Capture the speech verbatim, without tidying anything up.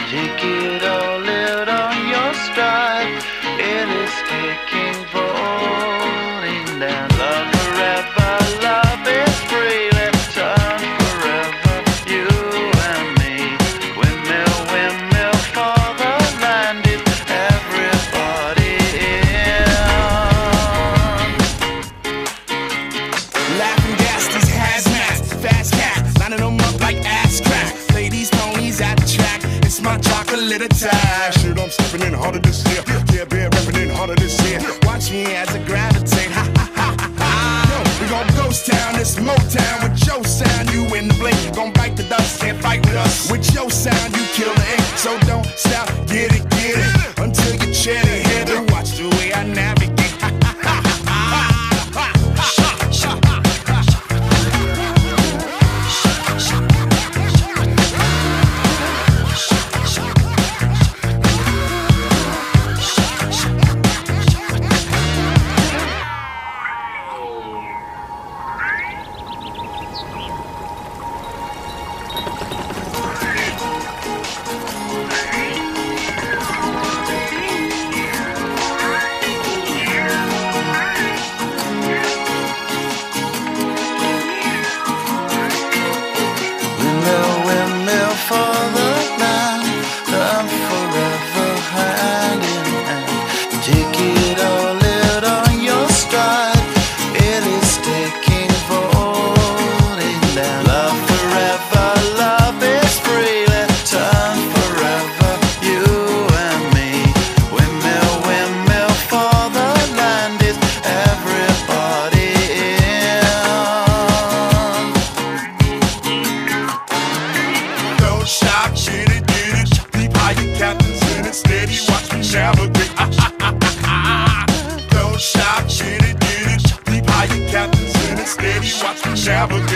Take it all out on your stride. It is taking falling down. Love forever, love is free. Let's turn forever, you and me. Windmill, windmill for the land. Is everybody in? Laughing gas, these hazmats, fast cats, lining them up like ass crack. Play these ponies at the track. It's my chocolate attack. Shit, I'm stepping in harder this year. Yeah, bear repping in harder this year. Watch me as I gravitate. Ha ha ha ha ha. Yo, we gon' ghost town, this Motown with your sound. You in the blink, gon' bite the dust, can't fight with us. With your sound, you kill the ink. So don't stop, get it, get it, until you chat it, hit it. Watch the way I navigate. Ha ha ha ha ha. Windmill, windmill for the land. Turn forever hand in hand. Take it all out on your stride. It is taking falling down. Love forever, love is free. Let's turn forever, you and me. Windmill, windmill for the land. Is everybody in? Don't stop, get it, get it. Deep high, your captain's in it. Steady, watch me navigate. Ah, ah, ah, ah, ah. Don't stop, get it, get it. Deep high, your captain's in it. Steady, watch me navigate.